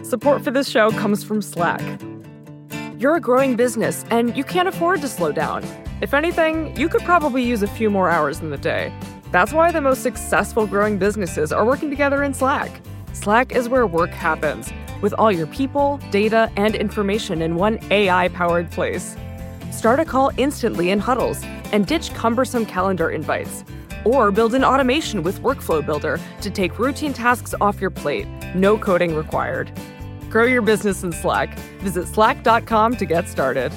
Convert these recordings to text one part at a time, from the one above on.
Support for this show comes from Slack. You're a growing business, and you can't afford to slow down. If anything, you could probably use a few more hours in the day. That's why the most successful growing businesses are working together in Slack. Slack is where work happens, with all your people, data, and information in one AI-powered place. Start a call instantly in huddles and ditch cumbersome calendar invites. Or build an automation with Workflow Builder to take routine tasks off your plate. No coding required. Grow your business in Slack. Visit slack.com to get started.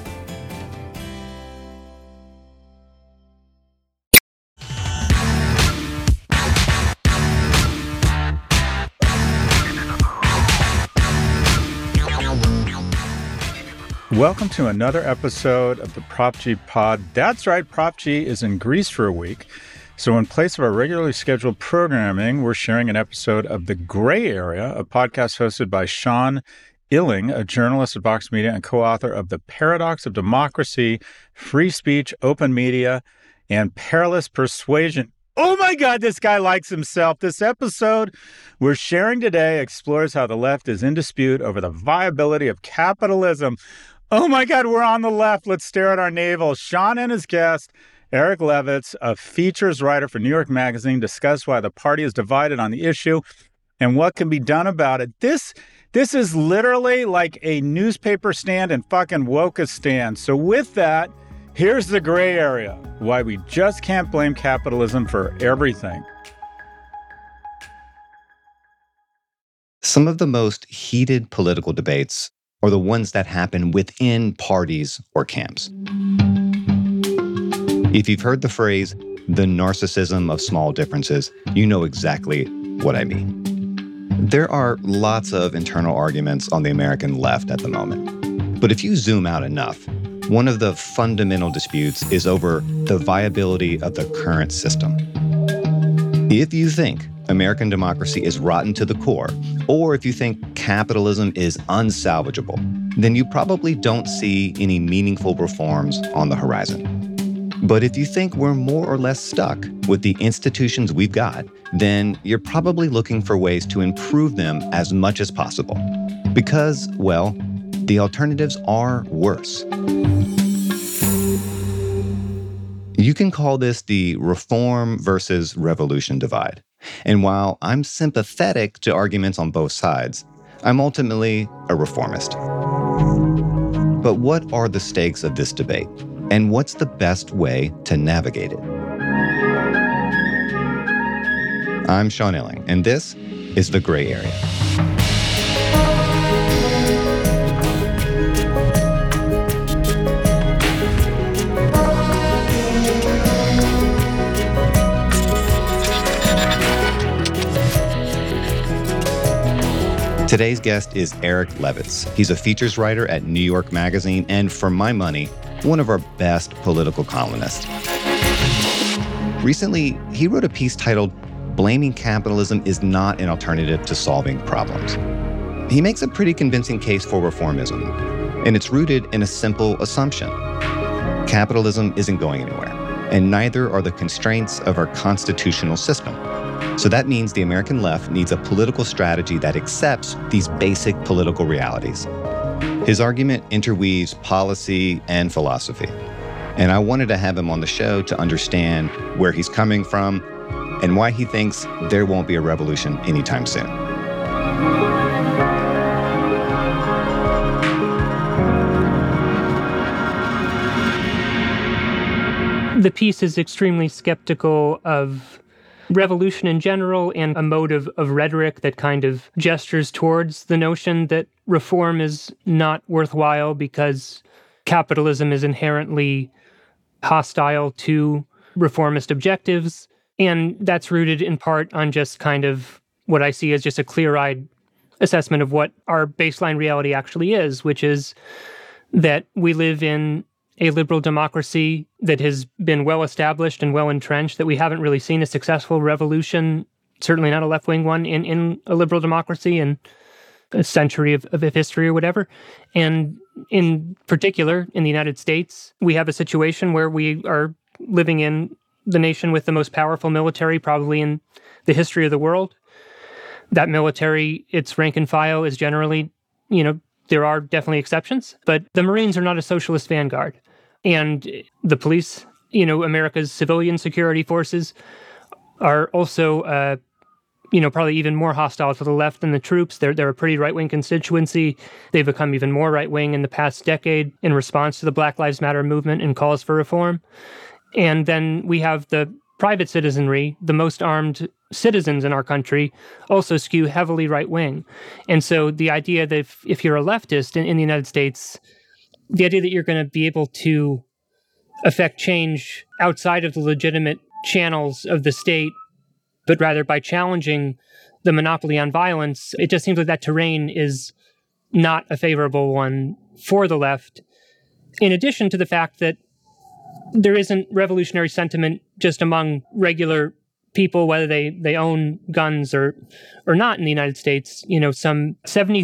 Welcome to another episode of the Prop G Pod. That's right, Prop G is in Greece for a week. So in place of our regularly scheduled programming, we're sharing an episode of The Gray Area, a podcast hosted by Sean Illing, a journalist at Vox Media and co-author of The Paradox of Democracy, Free Speech, Open Media, and Perilous Persuasion. Oh my God, this guy likes himself. This episode we're sharing today explores how the left is in dispute over the viability of capitalism. Oh my God, we're on the left. Let's stare at our navel. Sean and his guest, Eric Levitz, a features writer for New York Magazine, discuss why the party is divided on the issue and what can be done about it. This is literally like a newspaper stand and fucking Wokistan. So with that, here's The Gray Area, why we just can't blame capitalism for everything. Some of the most heated political debates are the ones that happen within parties or camps. If you've heard the phrase, the narcissism of small differences, you know exactly what I mean. There are lots of internal arguments on the American left at the moment. But if you zoom out enough, one of the fundamental disputes is over the viability of the current system. If you think American democracy is rotten to the core, or if you think capitalism is unsalvageable, then you probably don't see any meaningful reforms on the horizon. But if you think we're more or less stuck with the institutions we've got, then you're probably looking for ways to improve them as much as possible. Because, well, the alternatives are worse. You can call this the reform versus revolution divide. And while I'm sympathetic to arguments on both sides, I'm ultimately a reformist. But what are the stakes of this debate? And what's the best way to navigate it? I'm Sean Illing, and this is The Gray Area. Today's guest is Eric Levitz. He's a features writer at New York Magazine and, for my money, one of our best political columnists. Recently, he wrote a piece titled, "Blaming Capitalism is Not an Alternative to Solving Problems." He makes a pretty convincing case for reformism, and it's rooted in a simple assumption. Capitalism isn't going anywhere, and neither are the constraints of our constitutional system. So that means the American left needs a political strategy that accepts these basic political realities. His argument interweaves policy and philosophy. And I wanted to have him on the show to understand where he's coming from and why he thinks there won't be a revolution anytime soon. The piece is extremely skeptical of revolution in general and a mode of rhetoric that kind of gestures towards the notion that reform is not worthwhile because capitalism is inherently hostile to reformist objectives. And that's rooted in part on just kind of what I see as just a clear-eyed assessment of what our baseline reality actually is, which is that we live in a liberal democracy that has been well-established and well-entrenched, that we haven't really seen a successful revolution, certainly not a left-wing one, in a liberal democracy in a century of history or whatever. And in particular, in the United States, we have a situation where we are living in the nation with the most powerful military probably in the history of the world. That military, its rank and file is generally there are definitely exceptions, but the Marines are not a socialist vanguard. And the police, America's civilian security forces are also, probably even more hostile to the left than the troops. They're a pretty right-wing constituency. They've become even more right-wing in the past decade in response to the Black Lives Matter movement and calls for reform. And then we have the private citizenry, the most armed citizens in our country, also skew heavily right-wing. And so the idea that if you're a leftist in the United States, the idea that you're going to be able to affect change outside of the legitimate channels of the state, but rather by challenging the monopoly on violence, it just seems like that terrain is not a favorable one for the left. In addition to the fact that there isn't revolutionary sentiment just among regular people, whether they own guns or not in the United States. Some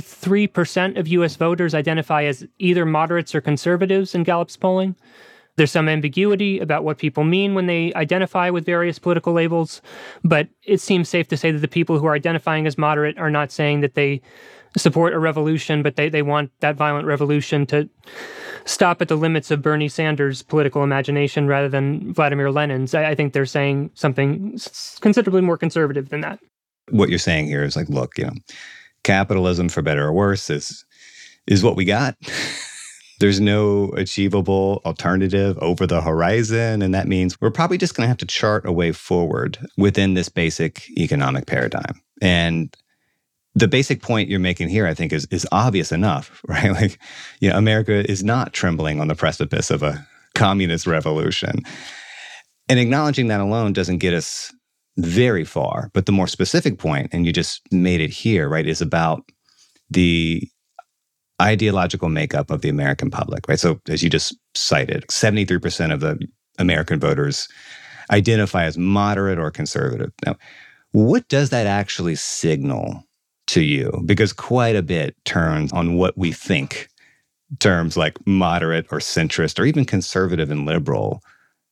73% of U.S. voters identify as either moderates or conservatives in Gallup's polling. There's some ambiguity about what people mean when they identify with various political labels, but it seems safe to say that the people who are identifying as moderate are not saying that they support a revolution, but they want that violent revolution to stop at the limits of Bernie Sanders' political imagination rather than Vladimir Lenin's. I think they're saying something considerably more conservative than that. What you're saying here is like, look, capitalism, for better or worse, is what we got. There's no achievable alternative over the horizon. And that means we're probably just going to have to chart a way forward within this basic economic paradigm. And the basic point you're making here, I think, is obvious enough, right? Like, America is not trembling on the precipice of a communist revolution. And acknowledging that alone doesn't get us very far. But the more specific point, and you just made it here, right, is about the ideological makeup of the American public, right? So as you just cited, 73% of the American voters identify as moderate or conservative. Now, what does that actually signal to you? Because quite a bit turns on what we think terms like moderate or centrist or even conservative and liberal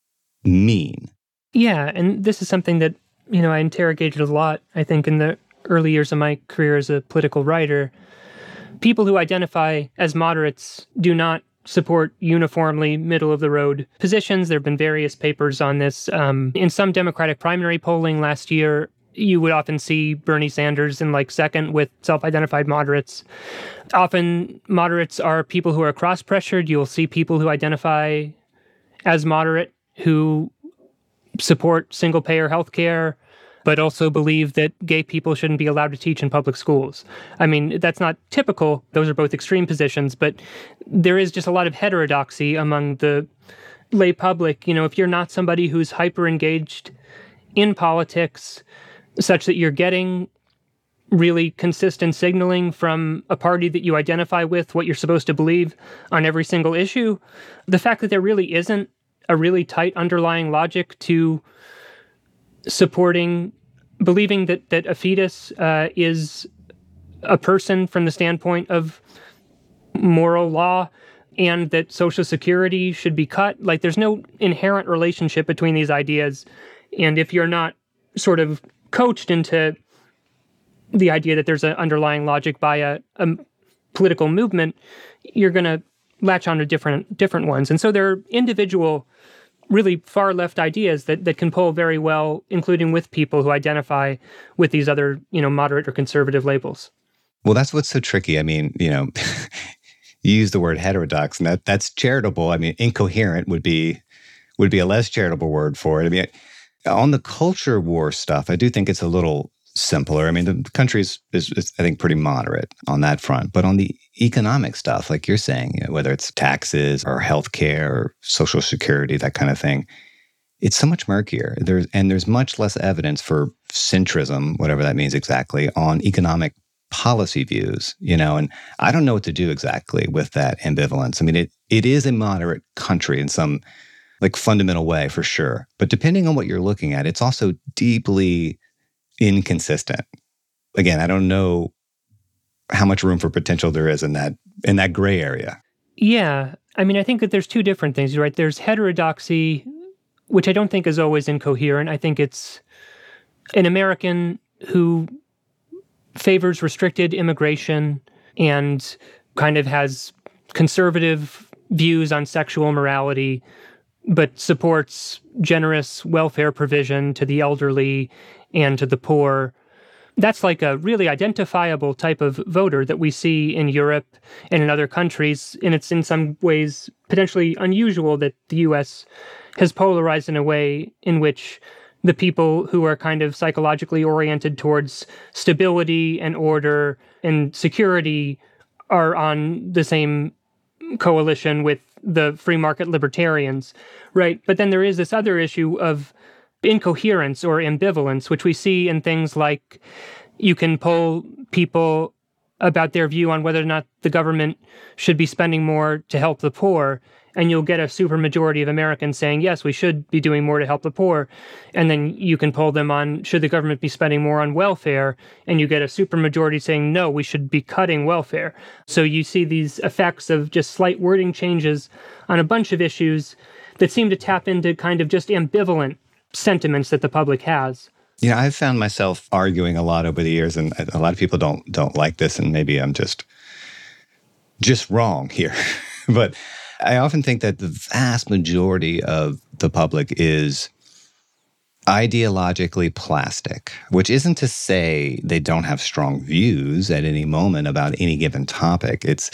mean. Yeah, and this is something that, I interrogated a lot, I think, in the early years of my career as a political writer. People who identify as moderates do not support uniformly middle-of-the-road positions. There have been various papers on this. In some Democratic primary polling last year, you would often see Bernie Sanders in second with self-identified moderates. Often moderates are people who are cross-pressured. You'll see people who identify as moderate who support single-payer health care, but also believe that gay people shouldn't be allowed to teach in public schools. I mean, that's not typical. Those are both extreme positions, but there is just a lot of heterodoxy among the lay public. If you're not somebody who's hyper-engaged in politics, such that you're getting really consistent signaling from a party that you identify with, what you're supposed to believe on every single issue, the fact that there really isn't a really tight underlying logic to believing that a fetus is a person from the standpoint of moral law and that Social Security should be cut. There's no inherent relationship between these ideas. And if you're not sort of coached into the idea that there's an underlying logic by a political movement, you're going to latch on to different ones. And so there are individual, really far left ideas that can pull very well, including with people who identify with these other, moderate or conservative labels. Well, that's what's so tricky. I mean, you use the word heterodox, and that's charitable. I mean, incoherent would be a less charitable word for it. I mean, on the culture war stuff, I do think it's a little simpler. I mean, the country is I think, pretty moderate on that front. But on the economic stuff, like you're saying, whether it's taxes or healthcare or Social Security, that kind of thing, it's so much murkier. There's much less evidence for centrism, whatever that means exactly, on economic policy views, and I don't know what to do exactly with that ambivalence. I mean, it is a moderate country in some fundamental way, for sure. But depending on what you're looking at, it's also deeply inconsistent. Again, I don't know how much room for potential there is in that gray area. Yeah. I mean, I think that there's two different things, right? There's heterodoxy, which I don't think is always incoherent. I think it's an American who favors restricted immigration and kind of has conservative views on sexual morality, but supports generous welfare provision to the elderly and to the poor. That's like a really identifiable type of voter that we see in Europe and in other countries. And it's in some ways potentially unusual that the US has polarized in a way in which the people who are kind of psychologically oriented towards stability and order and security are on the same coalition with the free market libertarians, right? But then there is this other issue of incoherence or ambivalence, which we see in things like you can poll people about their view on whether or not the government should be spending more to help the poor, and you'll get a supermajority of Americans saying, yes, we should be doing more to help the poor. And then you can poll them on, should the government be spending more on welfare? And you get a supermajority saying, no, we should be cutting welfare. So you see these effects of just slight wording changes on a bunch of issues that seem to tap into kind of just ambivalent sentiments that the public has. You know, I've found myself arguing a lot over the years, and a lot of people don't like this, and maybe I'm just wrong here. But I often think that the vast majority of the public is ideologically plastic, which isn't to say they don't have strong views at any moment about any given topic. It's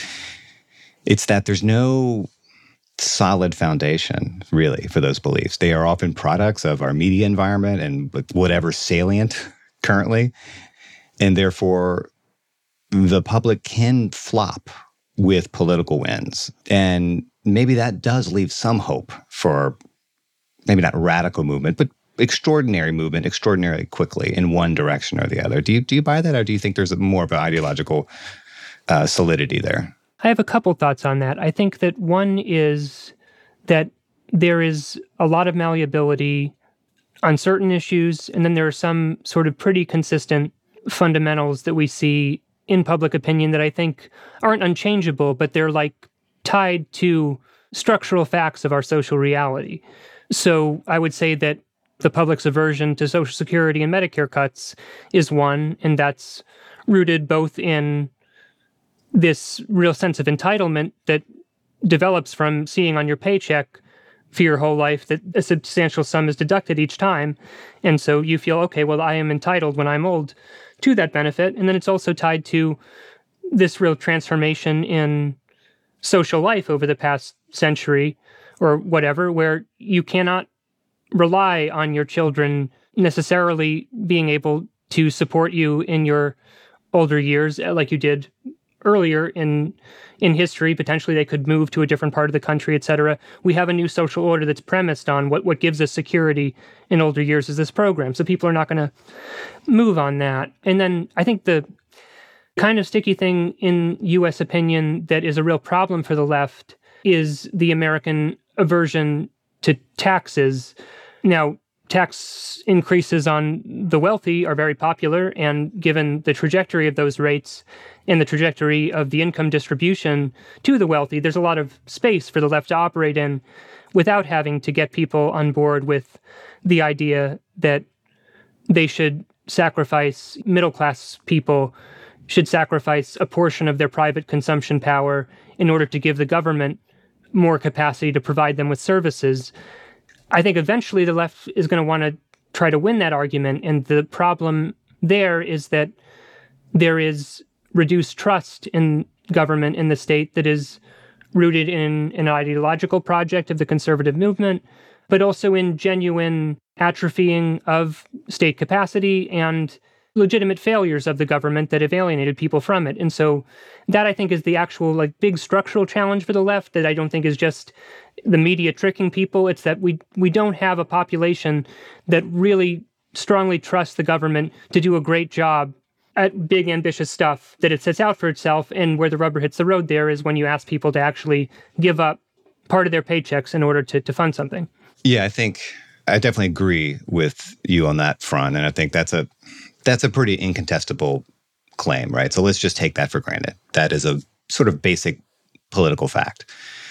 that there's no solid foundation, really, for those beliefs. They are often products of our media environment and whatever's salient currently. And therefore, the public can flop with political wins. And maybe that does leave some hope for maybe not radical movement, but extraordinary movement, extraordinarily quickly in one direction or the other. Do you buy that, or do you think there's more of an ideological solidity there? I have a couple thoughts on that. I think that one is that there is a lot of malleability on certain issues, and then there are some sort of pretty consistent fundamentals that we see in public opinion that I think aren't unchangeable, but they're like tied to structural facts of our social reality. So I would say that the public's aversion to Social Security and Medicare cuts is one, and that's rooted both in this real sense of entitlement that develops from seeing on your paycheck for your whole life that a substantial sum is deducted each time. And so you feel, okay, well, I am entitled when I'm old to that benefit. And then it's also tied to this real transformation in social life over the past century or whatever, where you cannot rely on your children necessarily being able to support you in your older years like you did earlier in history. Potentially they could move to a different part of the country, et cetera. We have a new social order that's premised on what gives us security in older years is this program. So people are not going to move on that. And then I think the kind of sticky thing in U.S. opinion that is a real problem for the left is the American aversion to taxes. Now, tax increases on the wealthy are very popular, and given the trajectory of those rates and the trajectory of the income distribution to the wealthy, there's a lot of space for the left to operate in without having to get people on board with the idea that they should sacrifice, middle-class people should sacrifice a portion of their private consumption power in order to give the government more capacity to provide them with services. I think eventually the left is going to want to try to win that argument. And the problem there is that there is reduced trust in government in the state that is rooted in an ideological project of the conservative movement, but also in genuine atrophying of state capacity and legitimate failures of the government that have alienated people from it. And so that, I think, is the actual big structural challenge for the left that I don't think is just the media tricking people. It's that we don't have a population that really strongly trusts the government to do a great job at big, ambitious stuff that it sets out for itself. And where the rubber hits the road there is when you ask people to actually give up part of their paychecks in order to fund something. Yeah, I think I definitely agree with you on that front. And I think that's a pretty incontestable claim, right? So let's just take that for granted. That is a sort of basic political fact.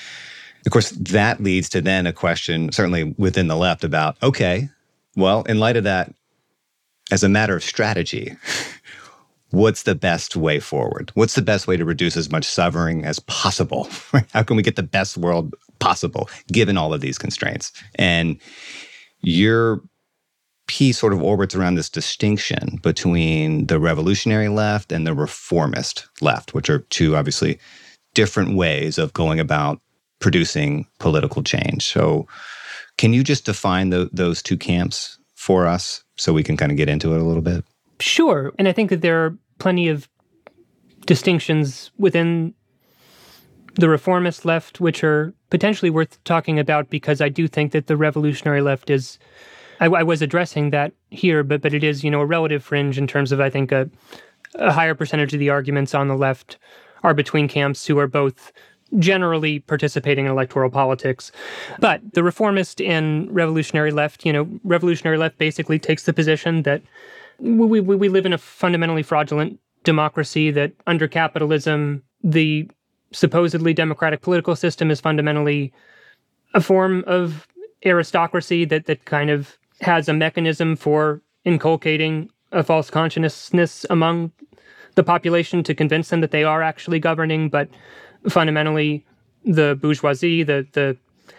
Of course, that leads to then a question, certainly within the left, about, okay, well, in light of that, as a matter of strategy, what's the best way forward? What's the best way to reduce as much suffering as possible? How can we get the best world possible, given all of these constraints? And your piece sort of orbits around this distinction between the revolutionary left and the reformist left, which are two obviously different ways of going about producing political change. So can you just define those two camps for us so we can kind of get into it a little bit? Sure. And I think that there are plenty of distinctions within the reformist left, which are potentially worth talking about, because I do think that the revolutionary left is, I was addressing that here, but it is, a relative fringe in terms of, I think, a higher percentage of the arguments on the left are between camps who are both generally participating in electoral politics. But the reformist and revolutionary left, revolutionary left basically takes the position that we live in a fundamentally fraudulent democracy, that under capitalism, the supposedly democratic political system is fundamentally a form of aristocracy that kind of has a mechanism for inculcating a false consciousness among the population to convince them that they are actually governing. But fundamentally, the bourgeoisie, the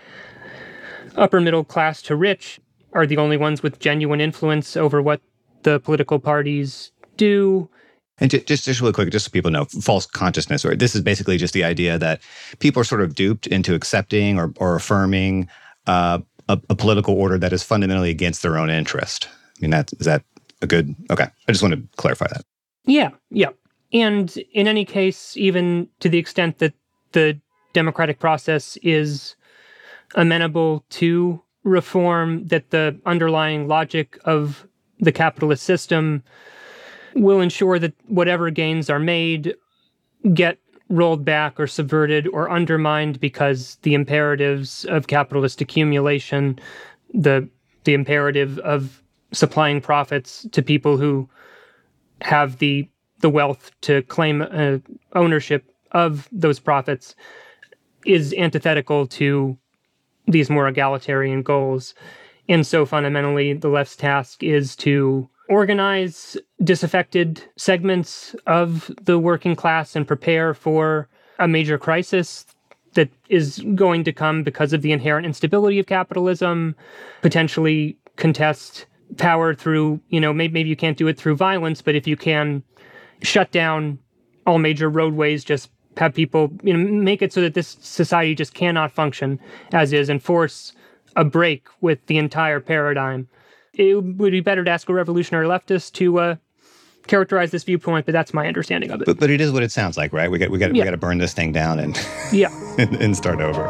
upper middle class to rich, are the only ones with genuine influence over what the political parties do. And just really quick, just so people know, false consciousness, or this is basically just the idea that people are sort of duped into accepting or affirming a political order that is fundamentally against their own interest. I mean, is that a good? Okay, I just want to clarify that. Yeah. And in any case, even to the extent that the democratic process is amenable to reform, that the underlying logic of the capitalist system will ensure that whatever gains are made get rolled back or subverted or undermined, because the imperatives of capitalist accumulation, the imperative of supplying profits to people who have the wealth to claim ownership of those profits, is antithetical to these more egalitarian goals. And so fundamentally, the left's task is to organize disaffected segments of the working class and prepare for a major crisis that is going to come because of the inherent instability of capitalism, potentially contest power through, maybe you can't do it through violence, but if you can shut down all major roadways, just have people, make it so that this society just cannot function as is, and force a break with the entire paradigm. It would be better to ask a revolutionary leftist to characterize this viewpoint, but that's my understanding of it. But it is what it sounds like, right? We got to burn this thing down and and start over.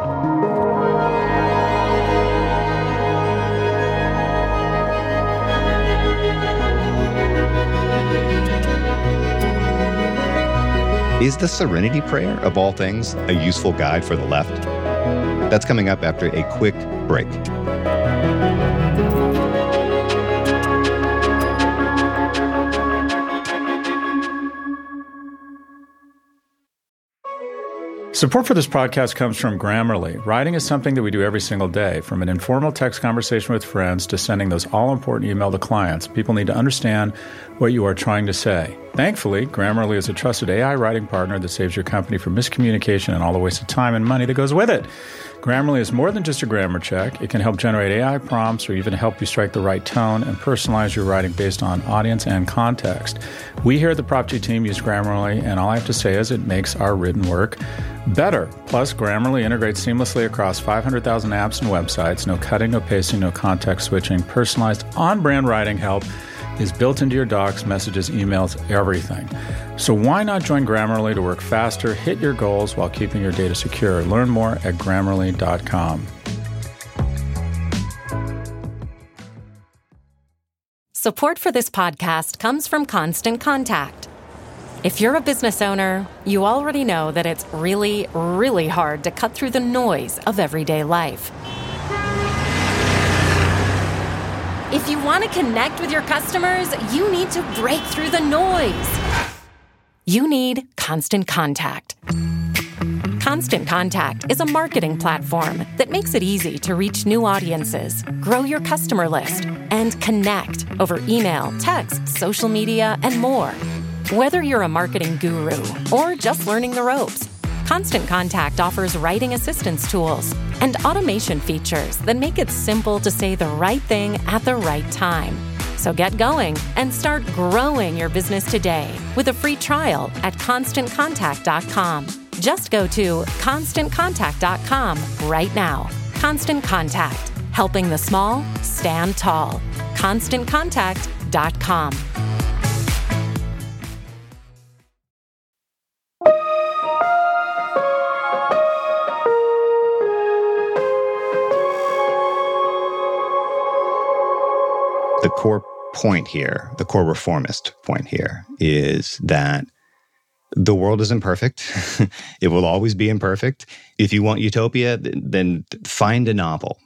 Is the Serenity Prayer, of all things, a useful guide for the left? That's coming up after a quick break. Support for this podcast comes from Grammarly. Writing is something that we do every single day. From an informal text conversation with friends to sending those all-important email to clients, people need to understand what you are trying to say. Thankfully, Grammarly is a trusted AI writing partner that saves your company from miscommunication and all the waste of time and money that goes with it. Grammarly is more than just a grammar check. It can help generate AI prompts or even help you strike the right tone and personalize your writing based on audience and context. We here at the Prop G team use Grammarly, and all I have to say is it makes our written work better. Plus, Grammarly integrates seamlessly across 500,000 apps and websites. No cutting, no pasting, no context switching. Personalized on-brand writing help is built into your docs, messages, emails, everything. So why not join Grammarly to work faster, hit your goals while keeping your data secure? Learn more at Grammarly.com. Support for this podcast comes from Constant Contact. If you're a business owner, you already know that it's really, really hard to cut through the noise of everyday life. If you want to connect with your customers, you need to break through the noise. You need Constant Contact. Constant Contact is a marketing platform that makes it easy to reach new audiences, grow your customer list, and connect over email, text, social media, and more. Whether you're a marketing guru or just learning the ropes, Constant Contact offers writing assistance tools and automation features that make it simple to say the right thing at the right time. So get going and start growing your business today with a free trial at ConstantContact.com. Just go to ConstantContact.com right now. Constant Contact, helping the small stand tall. ConstantContact.com. The core point here, the core reformist point here, is that the world is imperfect. It will always be imperfect. If you want utopia, then find a novel.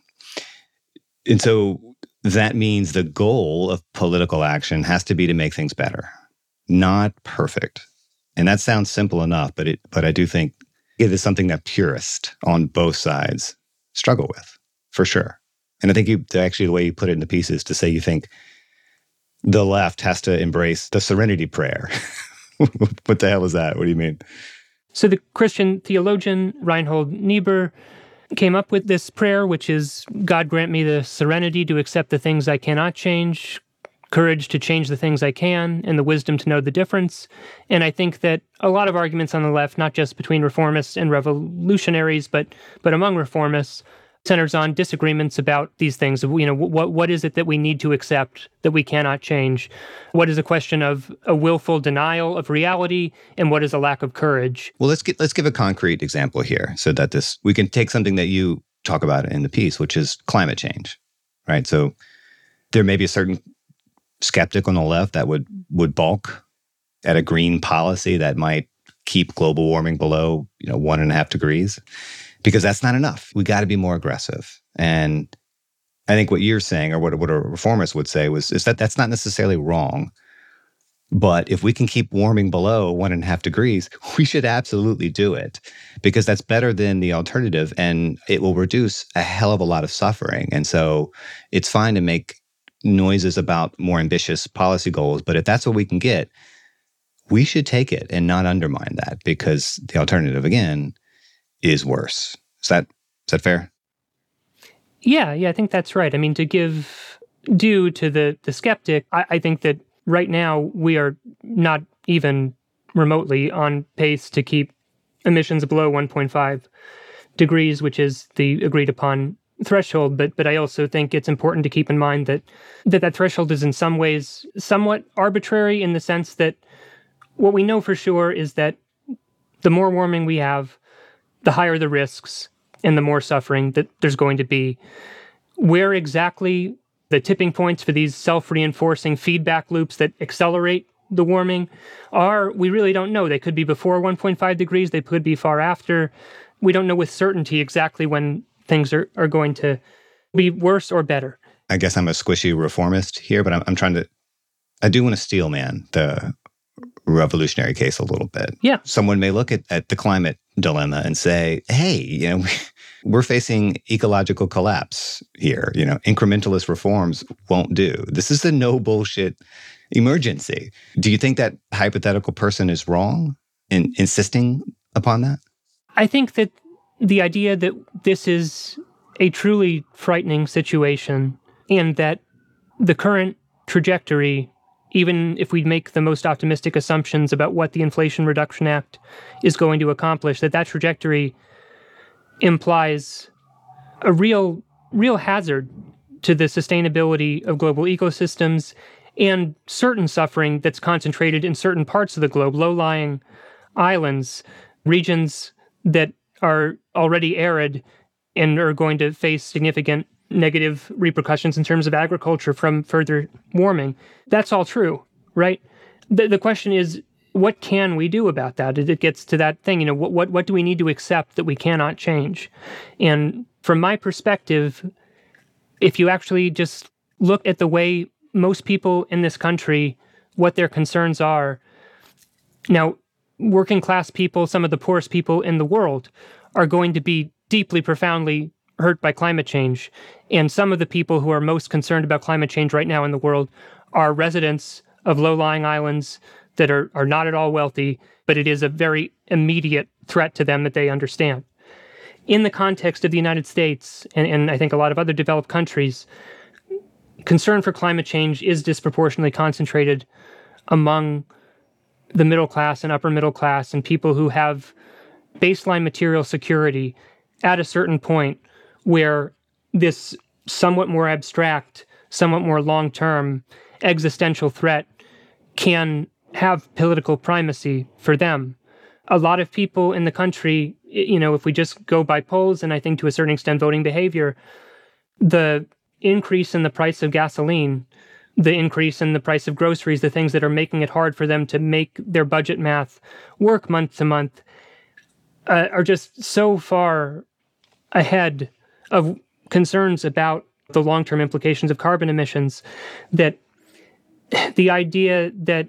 And so that means the goal of political action has to be to make things better, not perfect. And that sounds simple enough, but I do think it is something that purists on both sides struggle with, for sure. And I think the way you put it in the piece is to say you think the left has to embrace the serenity prayer. What the hell is that? What do you mean? So the Christian theologian Reinhold Niebuhr came up with this prayer, which is, God grant me the serenity to accept the things I cannot change, courage to change the things I can, and the wisdom to know the difference. And I think that a lot of arguments on the left, not just between reformists and revolutionaries, but among reformists, centers on disagreements about these things. What is it that we need to accept that we cannot change? What is a question of a willful denial of reality, and what is a lack of courage? Well, let's give a concrete example here, so that we can take something that you talk about in the piece, which is climate change, right? So there may be a certain skeptic on the left that would balk at a green policy that might keep global warming below 1.5 degrees. Because that's not enough. We got to be more aggressive. And I think what you're saying, or what a reformist would say, is that that's not necessarily wrong. But if we can keep warming below 1.5 degrees, we should absolutely do it, because that's better than the alternative, and it will reduce a hell of a lot of suffering. And so it's fine to make noises about more ambitious policy goals, but if that's what we can get, we should take it and not undermine that, because the alternative, again, is worse. Is that fair? Yeah, I think that's right. I mean, to give due to the skeptic, I think that right now we are not even remotely on pace to keep emissions below 1.5 degrees, which is the agreed upon threshold. But I also think it's important to keep in mind that threshold is in some ways somewhat arbitrary, in the sense that what we know for sure is that the more warming we have, the higher the risks and the more suffering that there's going to be. Where exactly the tipping points for these self-reinforcing feedback loops that accelerate the warming are, we really don't know. They could be before 1.5 degrees. They could be far after. We don't know with certainty exactly when things are going to be worse or better. I guess I'm a squishy reformist here, but I do want to steelman the revolutionary case a little bit. Yeah. Someone may look at the climate dilemma and say, hey, we're facing ecological collapse here. Incrementalist reforms won't do. This is a no bullshit emergency. Do you think that hypothetical person is wrong in insisting upon that? I think that the idea that this is a truly frightening situation, and that the current trajectory, even if we make the most optimistic assumptions about what the Inflation Reduction Act is going to accomplish, that trajectory implies a real hazard to the sustainability of global ecosystems, and certain suffering that's concentrated in certain parts of the globe, low-lying islands, regions that are already arid and are going to face significant negative repercussions in terms of agriculture from further warming. That's all true, right? The question is, what can we do about that? It gets to that thing, what do we need to accept that we cannot change? And from my perspective, if you actually just look at the way most people in this country, what their concerns are, now, working class people, some of the poorest people in the world, are going to be deeply, profoundly hurt by climate change. And some of the people who are most concerned about climate change right now in the world are residents of low-lying islands, that are not at all wealthy, but it is a very immediate threat to them that they understand. In the context of the United States, and I think a lot of other developed countries, concern for climate change is disproportionately concentrated among the middle class and upper middle class and people who have baseline material security at a certain point where this somewhat more abstract, somewhat more long-term existential threat can have political primacy for them. A lot of people in the country, if we just go by polls, and I think to a certain extent voting behavior, the increase in the price of gasoline, the increase in the price of groceries, the things that are making it hard for them to make their budget math work month to month, are just so far ahead of concerns about the long-term implications of carbon emissions that the idea that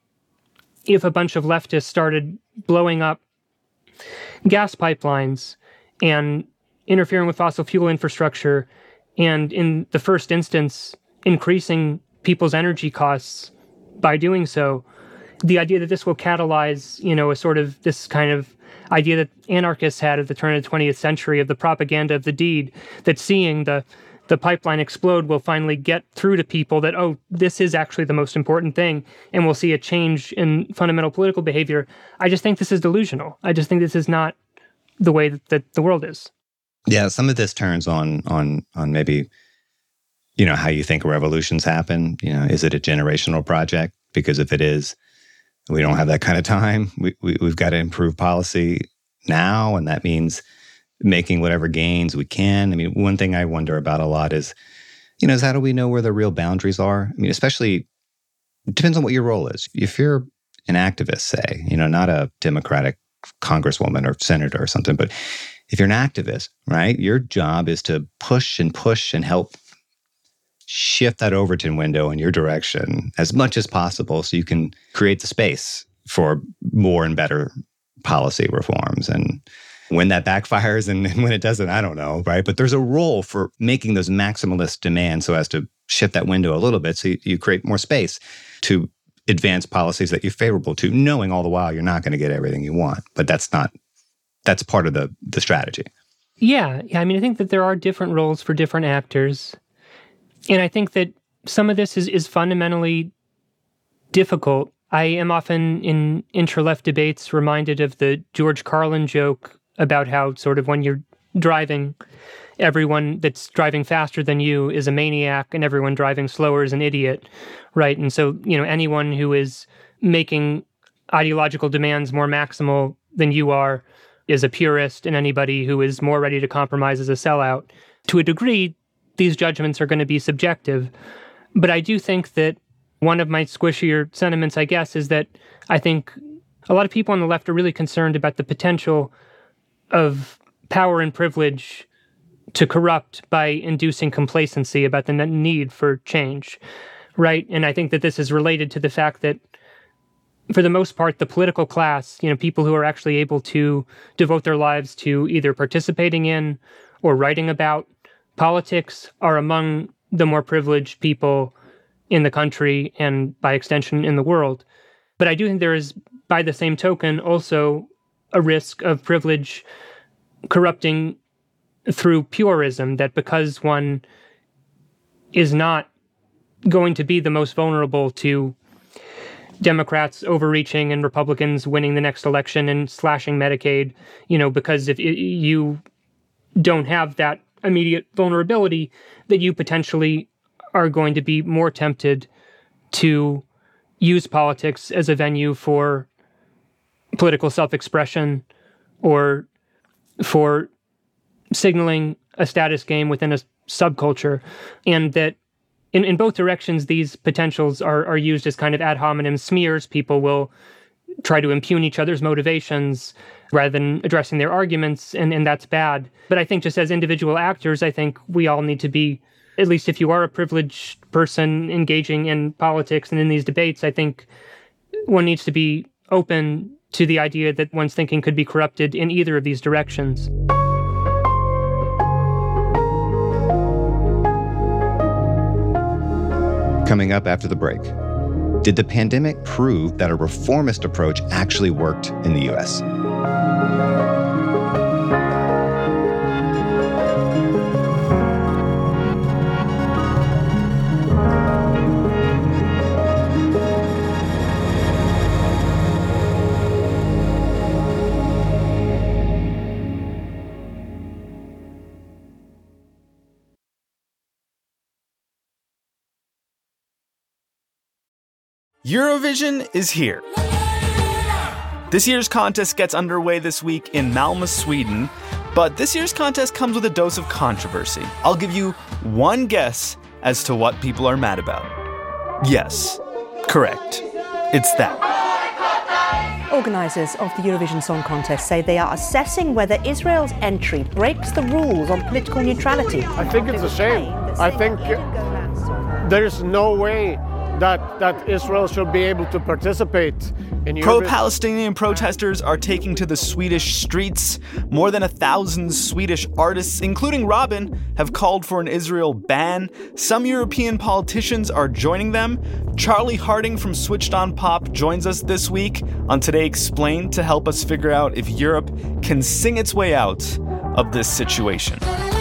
if a bunch of leftists started blowing up gas pipelines and interfering with fossil fuel infrastructure and in the first instance increasing people's energy costs by doing so, the idea that this will catalyze, a sort of this kind of idea that anarchists had at the turn of the 20th century of the propaganda of the deed, that seeing the pipeline explode will finally get through to people that, oh, this is actually the most important thing, and we'll see a change in fundamental political behavior. I just think this is delusional. I just think this is not the way that the world is. Yeah, some of this turns on maybe, how you think revolutions happen. Is it a generational project? Because if it is, we don't have that kind of time. We've got to improve policy now, and that means making whatever gains we can. I mean, one thing I wonder about a lot is how do we know where the real boundaries are? I mean, especially, it depends on what your role is. If you're an activist, say, not a Democratic congresswoman or senator or something, but if you're an activist, right, your job is to push and help shift that Overton window in your direction as much as possible so you can create the space for more and better policy reforms. And when that backfires and when it doesn't, I don't know, right? But there's a role for making those maximalist demands so as to shift that window a little bit so you create more space to advance policies that you're favorable to, knowing all the while you're not going to get everything you want. But that's part of the strategy. Yeah. I mean, I think that there are different roles for different actors. And I think that some of this is fundamentally difficult. I am often in intra-left debates reminded of the George Carlin joke about how sort of when you're driving, everyone that's driving faster than you is a maniac and everyone driving slower is an idiot, right? And so, anyone who is making ideological demands more maximal than you are is a purist, and anybody who is more ready to compromise is a sellout. To a degree, these judgments are going to be subjective. But I do think that one of my squishier sentiments, I guess, is that I think a lot of people on the left are really concerned about the potential of power and privilege to corrupt by inducing complacency about the need for change, right? And I think that this is related to the fact that, for the most part, the political class, people who are actually able to devote their lives to either participating in or writing about politics are among the more privileged people in the country and, by extension, in the world. But I do think there is, by the same token, also a risk of privilege corrupting through purism, that because one is not going to be the most vulnerable to Democrats overreaching and Republicans winning the next election and slashing Medicaid, because if you don't have that immediate vulnerability, that you potentially are going to be more tempted to use politics as a venue for political self-expression or for signaling a status game within a subculture, and that in both directions, these potentials are used as kind of ad hominem smears. People will try to impugn each other's motivations rather than addressing their arguments, and that's bad. But I think just as individual actors, I think we all need to be, at least if you are a privileged person engaging in politics and in these debates, I think one needs to be open to the idea that one's thinking could be corrupted in either of these directions. Coming up after the break. Did the pandemic prove that a reformist approach actually worked in the U.S.? Eurovision is here. This year's contest gets underway this week in Malmö, Sweden, but this year's contest comes with a dose of controversy. I'll give you one guess as to what people are mad about. Yes, correct. It's that. Organisers of the Eurovision Song Contest say they are assessing whether Israel's entry breaks the rules on political neutrality. I think it's a shame. I think there is no way that Israel should be able to participate in Eurovision. Pro-Palestinian protesters are taking to the Swedish streets. More than 1,000 Swedish artists, including Robin, have called for an Israel ban. Some European politicians are joining them. Charlie Harding from Switched On Pop joins us this week on Today Explained to help us figure out if Europe can sing its way out of this situation.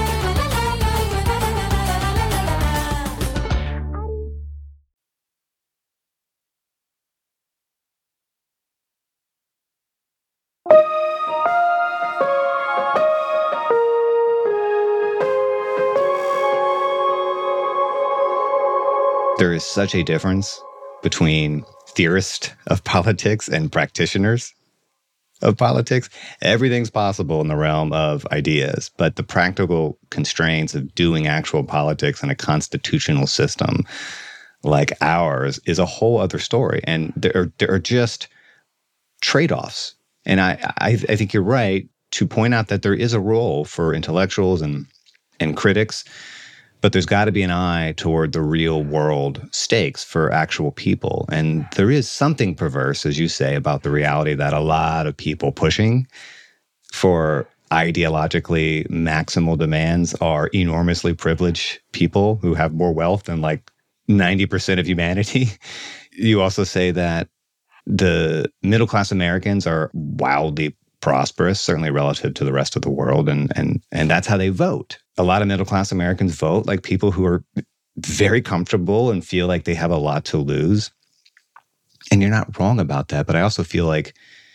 There is such a difference between theorists of politics and practitioners of politics. Everything's possible in the realm of ideas, but the practical constraints of doing actual politics in a constitutional system like ours is a whole other story. And there are just trade-offs. And I think you're right to point out that there is a role for intellectuals and critics, but there's got to be an eye toward the real world stakes for actual people. And there is something perverse, as you say, about the reality that a lot of people pushing for ideologically maximal demands are enormously privileged people who have more wealth than like 90% of humanity. You also say that the middle-class Americans are wildly prosperous, certainly relative to the rest of the world, and that's how they vote. A lot of middle-class Americans vote like people who are very comfortable and feel like they have a lot to lose. And you're not wrong about that, but I also feel like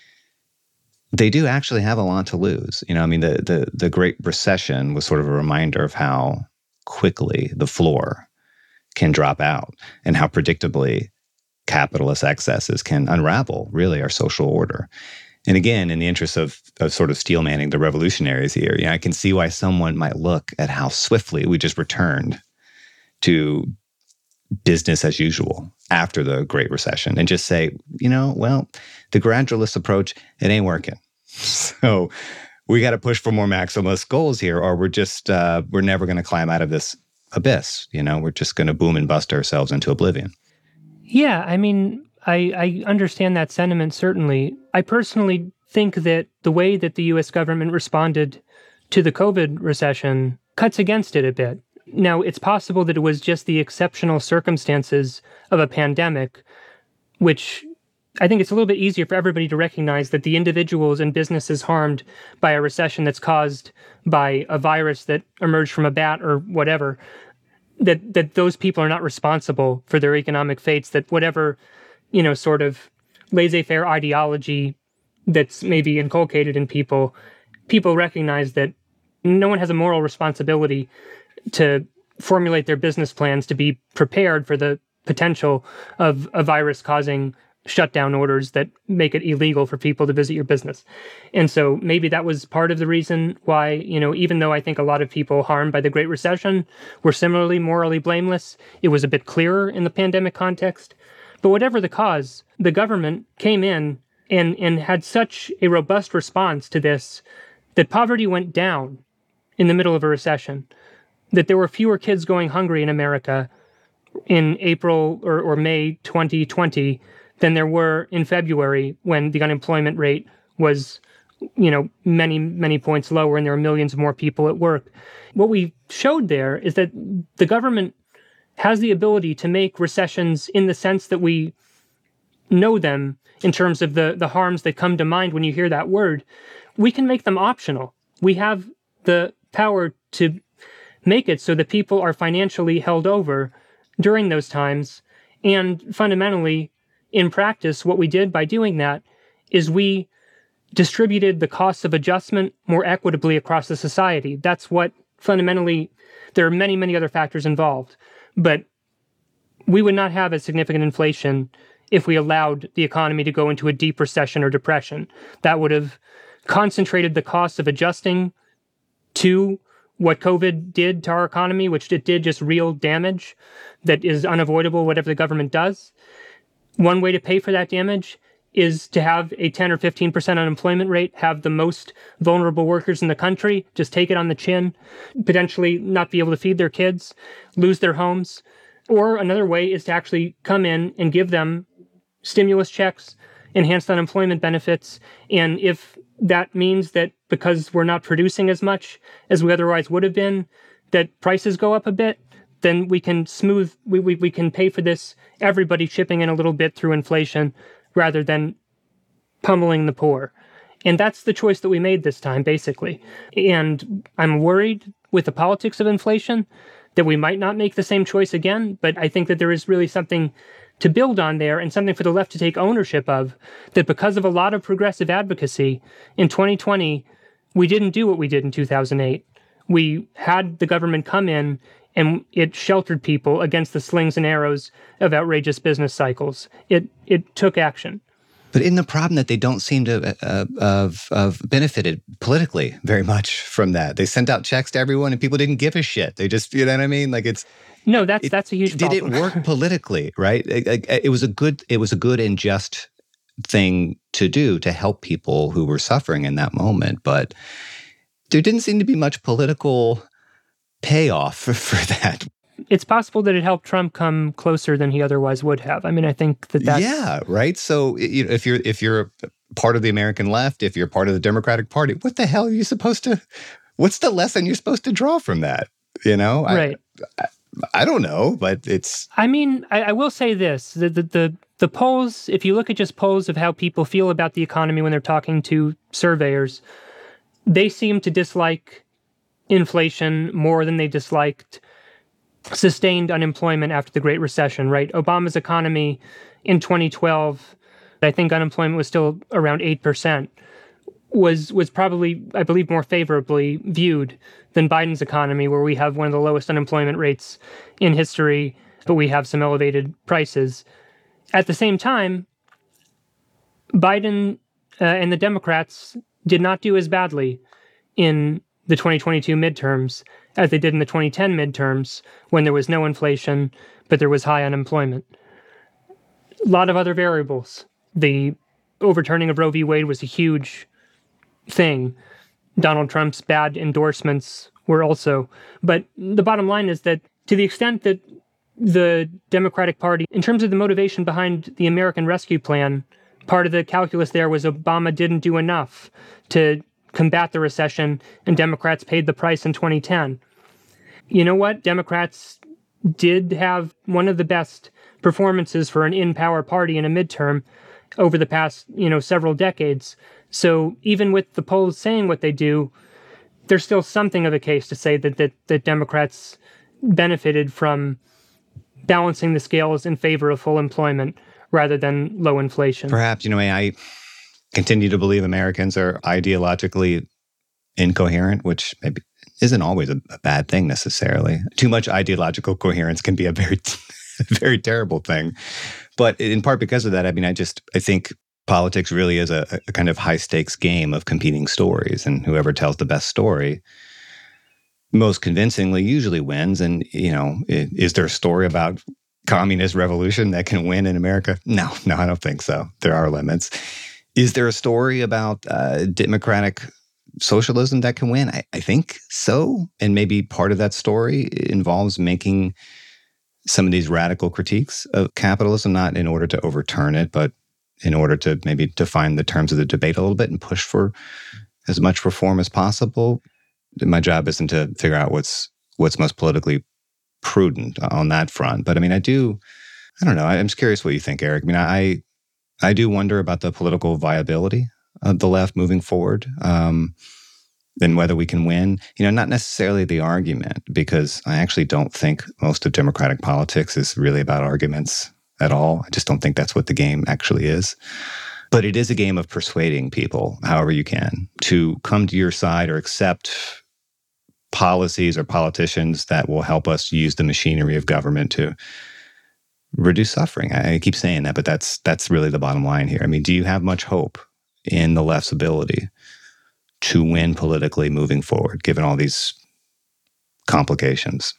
they do actually have a lot to lose. You know, I mean, the Great Recession was sort of a reminder of how quickly the floor can drop out and how predictably capitalist excesses can unravel, really, our social order. And again, in the interest of sort of steelmanning the revolutionaries here, I can see why someone might look at how swiftly we just returned to business as usual after the Great Recession and just say, well, the gradualist approach, it ain't working. So we got to push for more maximalist goals here, or we're never going to climb out of this abyss. We're just going to boom and bust ourselves into oblivion. Yeah, I mean, I understand that sentiment, certainly. I personally think that the way that the U.S. government responded to the COVID recession cuts against it a bit. Now, it's possible that it was just the exceptional circumstances of a pandemic, which I think it's a little bit easier for everybody to recognize that the individuals and businesses harmed by a recession that's caused by a virus that emerged from a bat or whatever, that those people are not responsible for their economic fates, that whatever sort of laissez-faire ideology that's maybe inculcated in people recognize that no one has a moral responsibility to formulate their business plans to be prepared for the potential of a virus causing shutdown orders that make it illegal for people to visit your business. And so maybe that was part of the reason why, even though I think a lot of people harmed by the Great Recession were similarly morally blameless, it was a bit clearer in the pandemic context. But whatever the cause, the government came in and had such a robust response to this that poverty went down in the middle of a recession, that there were fewer kids going hungry in America in April or May 2020 than there were in February when the unemployment rate was, many, many points lower and there were millions more people at work. What we showed there is that the government has the ability to make recessions in the sense that we know them in terms of the harms that come to mind when you hear that word, we can make them optional. We have the power to make it so that people are financially held over during those times. And fundamentally, in practice, what we did by doing that is we distributed the costs of adjustment more equitably across the society. That's what fundamentally, there are many, many other factors involved. But we would not have a significant inflation if we allowed the economy to go into a deep recession or depression. That would have concentrated the costs of adjusting to what COVID did to our economy, which it did just real damage that is unavoidable, whatever the government does. One way to pay for that damage is to have a 10 or 15% unemployment rate, have the most vulnerable workers in the country just take it on the chin, potentially not be able to feed their kids, lose their homes. Or another way is to actually come in and give them stimulus checks, enhanced unemployment benefits. And if that means that because we're not producing as much as we otherwise would have been, that prices go up a bit, then we can we can pay for this, everybody chipping in a little bit through inflation rather than pummeling the poor. And that's the choice that we made this time, basically. And I'm worried with the politics of inflation that we might not make the same choice again, but I think that there is really something to build on there and something for the left to take ownership of, that because of a lot of progressive advocacy, in 2020, we didn't do what we did in 2008. We had the government come in and it sheltered people against the slings and arrows of outrageous business cycles. It took action. But in the problem that they don't seem to have benefited politically very much from that. They sent out checks to everyone and people didn't give a shit. They just, you know what I mean? Like No, that's a huge problem. Did it work politically, right? It was a good and just thing to do to help people who were suffering in that moment. But there didn't seem to be much political payoff for that. It's possible that it helped Trump come closer than he otherwise would have. I mean, I think that's... Yeah, right? So if you're part of the American left, if you're part of the Democratic Party, what the hell are you supposed to... What's the lesson you're supposed to draw from that? You know? Right. I don't know, but it's... I mean, I will say this. The polls, if you look at just polls of how people feel about the economy when they're talking to surveyors, they seem to dislike inflation more than they disliked sustained unemployment after the Great Recession, right? Obama's economy in 2012, I think unemployment was still around 8%, was probably, I believe, more favorably viewed than Biden's economy, where we have one of the lowest unemployment rates in history, but we have some elevated prices. At the same time, Biden and the Democrats did not do as badly in the 2022 midterms as they did in the 2010 midterms, when there was no inflation, but there was high unemployment. A lot of other variables. The overturning of Roe v. Wade was a huge thing. Donald Trump's bad endorsements were also. But the bottom line is that to the extent that the Democratic Party, in terms of the motivation behind the American Rescue Plan, part of the calculus there was Obama didn't do enough to combat the recession, and Democrats paid the price in 2010. You know what? Democrats did have one of the best performances for an in-power party in a midterm over the past, several decades. So even with the polls saying what they do, there's still something of a case to say that Democrats benefited from balancing the scales in favor of full employment rather than low inflation. Perhaps, I continue to believe Americans are ideologically incoherent, which maybe isn't always a bad thing necessarily. Too much ideological coherence can be a very, very terrible thing. But in part because of that, I think politics really is a kind of high stakes game of competing stories, and whoever tells the best story most convincingly usually wins. And, is there a story about communist revolution that can win in America? No, I don't think so. There are limits. Is there a story about democratic socialism that can win? I think so. And maybe part of that story involves making some of these radical critiques of capitalism, not in order to overturn it, but in order to maybe define the terms of the debate a little bit and push for as much reform as possible. My job isn't to figure out what's most politically prudent on that front. But I don't know. I'm just curious what you think, Eric. I do wonder about the political viability of the left moving forward, and whether we can win. Not necessarily the argument, because I actually don't think most of democratic politics is really about arguments at all. I just don't think that's what the game actually is. But it is a game of persuading people, however you can, to come to your side or accept policies or politicians that will help us use the machinery of government to reduce suffering. I keep saying that, but that's really the bottom line here. I mean, do you have much hope in the left's ability to win politically moving forward, given all these complications?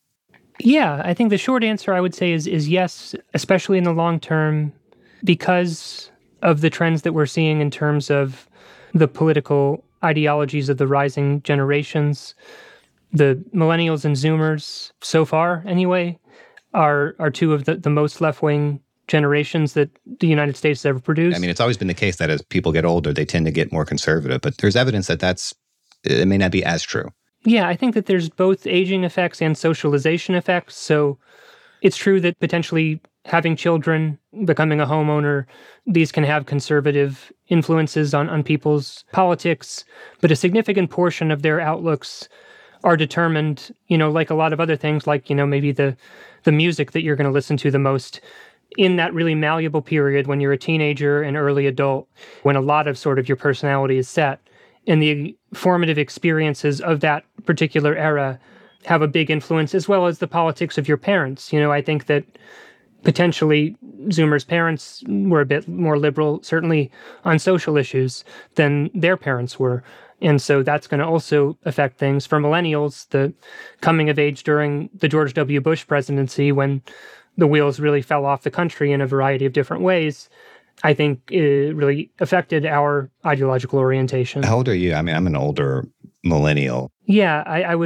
Yeah, I think the short answer I would say is yes, especially in the long term, because of the trends that we're seeing in terms of the political ideologies of the rising generations. The millennials and Zoomers, so far anyway, are two of the most left-wing generations that the United States has ever produced. I mean, it's always been the case that as people get older, they tend to get more conservative, but there's evidence that it may not be as true. Yeah, I think that there's both aging effects and socialization effects. So it's true that potentially having children, becoming a homeowner, these can have conservative influences on people's politics, but a significant portion of their outlooks are determined, like a lot of other things, like, maybe the music that you're going to listen to the most in that really malleable period when you're a teenager and early adult, when a lot of sort of your personality is set, and the formative experiences of that particular era have a big influence, as well as the politics of your parents. I think that potentially Zoomers' parents were a bit more liberal, certainly on social issues, than their parents were. And so that's going to also affect things. For millennials, the coming of age during the George W. Bush presidency, when the wheels really fell off the country in a variety of different ways, I think it really affected our ideological orientation. How old are you? I mean, I'm an older millennial. Yeah,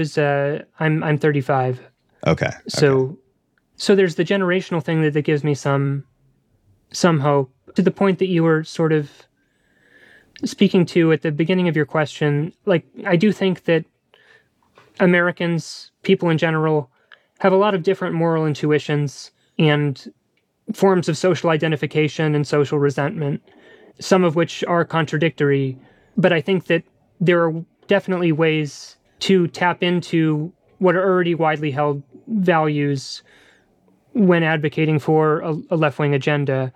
I'm 35. Okay. So there's the generational thing that gives me some hope. To the point that you were sort of speaking to at the beginning of your question, like, I do think that Americans, people in general, have a lot of different moral intuitions and forms of social identification and social resentment, some of which are contradictory. But I think that there are definitely ways to tap into what are already widely held values when advocating for a left-wing agenda.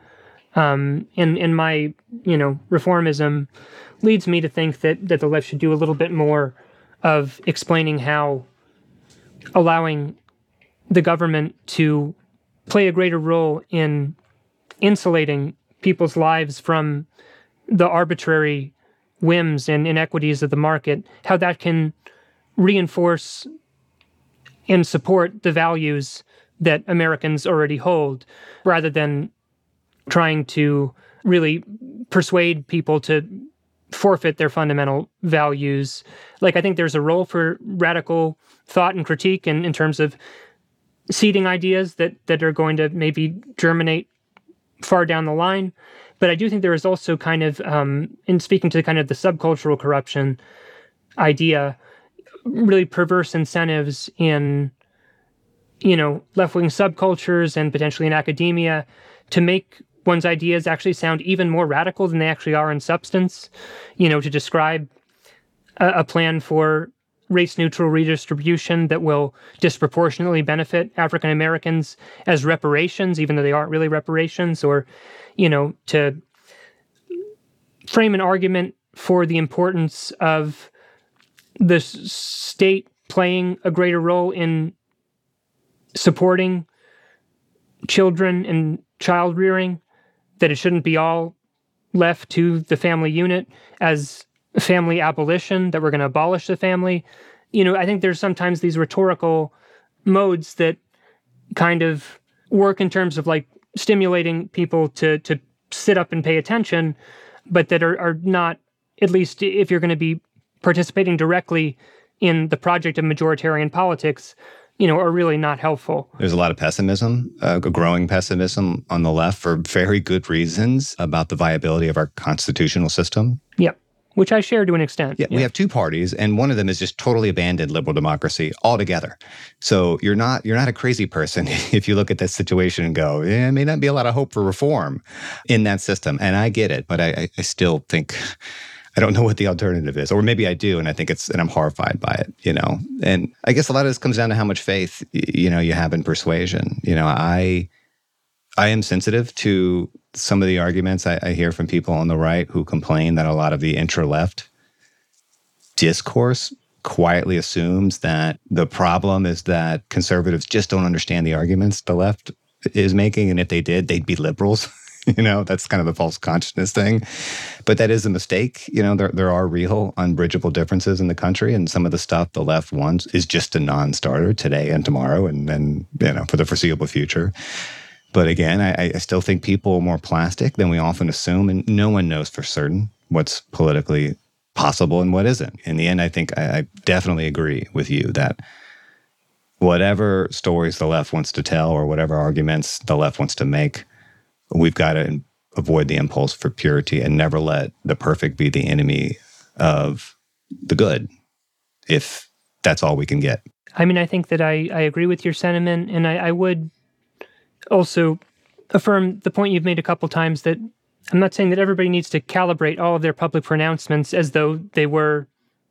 And my, reformism leads me to think that the left should do a little bit more of explaining how allowing the government to play a greater role in insulating people's lives from the arbitrary whims and inequities of the market, how that can reinforce and support the values that Americans already hold, rather than trying to really persuade people to forfeit their fundamental values. Like, I think there's a role for radical thought and critique in terms of seeding ideas that are going to maybe germinate far down the line. But I do think there is also kind of, in speaking to kind of the subcultural corruption idea, really perverse incentives in, left-wing subcultures and potentially in academia to make one's ideas actually sound even more radical than they actually are in substance. To describe a plan for race-neutral redistribution that will disproportionately benefit African Americans as reparations, even though they aren't really reparations, or, to frame an argument for the importance of the state playing a greater role in supporting children and child rearing, that it shouldn't be all left to the family unit as family abolition, that we're going to abolish the family. I think there's sometimes these rhetorical modes that kind of work in terms of like stimulating people to sit up and pay attention, but that are not, at least if you're going to be participating directly in the project of majoritarian politics, are really not helpful. There's a lot of pessimism, a growing pessimism on the left for very good reasons about the viability of our constitutional system. Yep. which I share to an extent. Yeah, we have two parties, and one of them is just totally abandoned liberal democracy altogether. So you're not a crazy person if you look at this situation and go, it may not be a lot of hope for reform in that system. And I get it, but I still think I don't know what the alternative is, or maybe I do, and I think and I'm horrified by it, And I guess a lot of this comes down to how much faith, you have in persuasion. I am sensitive to some of the arguments I hear from people on the right who complain that a lot of the intra-left discourse quietly assumes that the problem is that conservatives just don't understand the arguments the left is making, and if they did, they'd be liberals. That's kind of the false consciousness thing. But that is a mistake. There are real unbridgeable differences in the country, and some of the stuff the left wants is just a non-starter today and tomorrow and for the foreseeable future. But again, I still think people are more plastic than we often assume, and no one knows for certain what's politically possible and what isn't. In the end, I think I definitely agree with you that whatever stories the left wants to tell or whatever arguments the left wants to make, we've got to avoid the impulse for purity and never let the perfect be the enemy of the good, if that's all we can get. I mean, I think that I agree with your sentiment, and I would also affirm the point you've made a couple times that I'm not saying that everybody needs to calibrate all of their public pronouncements as though they were,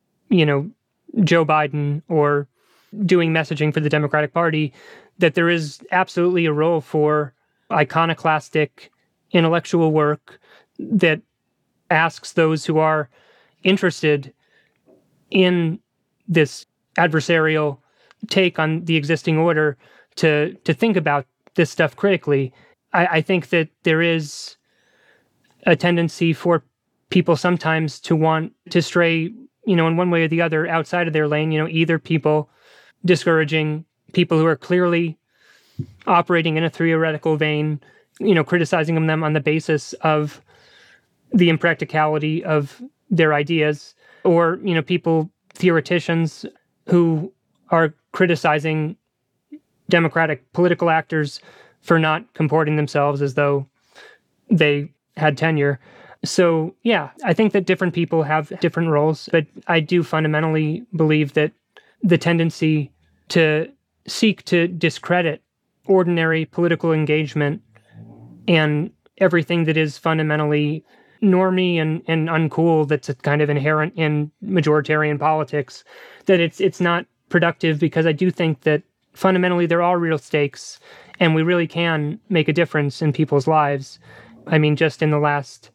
Joe Biden or doing messaging for the Democratic Party, that there is absolutely a role for iconoclastic intellectual work that asks those who are interested in this adversarial take on the existing order to think about this stuff critically. I think that there is a tendency for people sometimes to want to stray, in one way or the other outside of their lane, either people discouraging people who are clearly operating in a theoretical vein, criticizing them on the basis of the impracticality of their ideas, or, people, theoreticians who are criticizing Democratic political actors for not comporting themselves as though they had tenure. So, yeah, I think that different people have different roles, but I do fundamentally believe that the tendency to seek to discredit ordinary political engagement and everything that is fundamentally normie and uncool that's kind of inherent in majoritarian politics, that it's not productive, because I do think that fundamentally there are real stakes and we really can make a difference in people's lives. I mean, just in the last,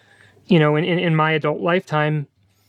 in my adult lifetime,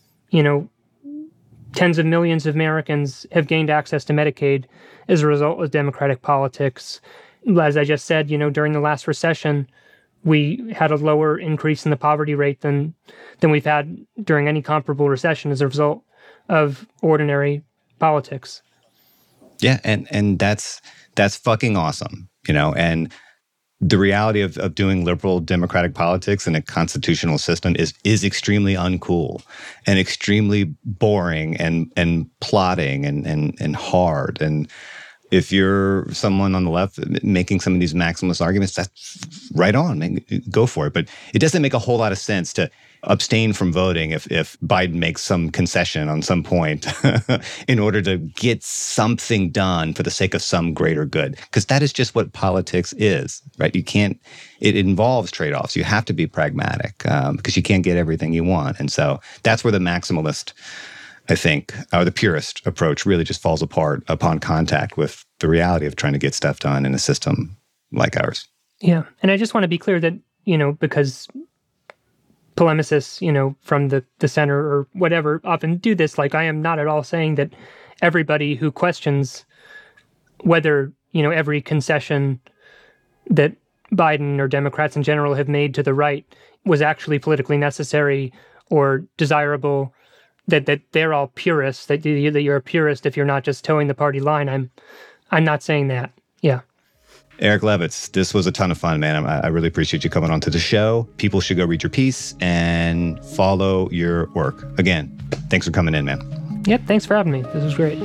tens of millions of Americans have gained access to Medicaid as a result of Democratic politics. As I just said, during the last recession, we had a lower increase in the poverty rate than we've had during any comparable recession as a result of ordinary politics. Yeah, and that's fucking awesome, and the reality of doing liberal democratic politics in a constitutional system is extremely uncool and extremely boring and plotting and hard. And if you're someone on the left making some of these maximalist arguments, that's right on, go for it. But it doesn't make a whole lot of sense to abstain from voting if Biden makes some concession on some point in order to get something done for the sake of some greater good. Because that is just what politics is, right? It involves trade-offs. You have to be pragmatic because you can't get everything you want. And so that's where the maximalist, I think, or the purist approach really just falls apart upon contact with the reality of trying to get stuff done in a system like ours. Yeah. And I just want to be clear that, because polemicists, from the center or whatever often do this, like I am not at all saying that everybody who questions whether, every concession that Biden or Democrats in general have made to the right was actually politically necessary or desirable, that they're all purists, that you're a purist if you're not just towing the party line. I'm not saying that. Yeah. Eric Levitz, this was a ton of fun, man. I really appreciate you coming on to the show. People should go read your piece and follow your work. Again, thanks for coming in, man. Yep, thanks for having me. This was great.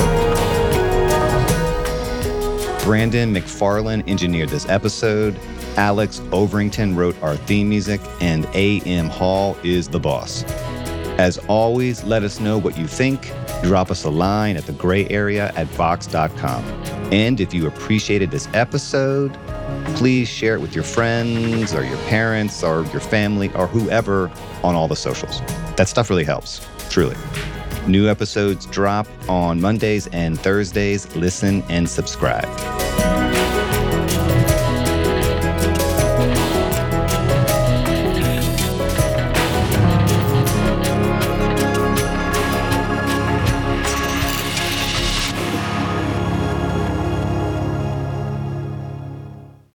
Brandon McFarland engineered this episode. Alex Overington wrote our theme music, and A.M. Hall is the boss. As always, let us know what you think. Drop us a line at thegrayarea@vox.com. And if you appreciated this episode, please share it with your friends or your parents or your family or whoever on all the socials. That stuff really helps, truly. New episodes drop on Mondays and Thursdays. Listen and subscribe.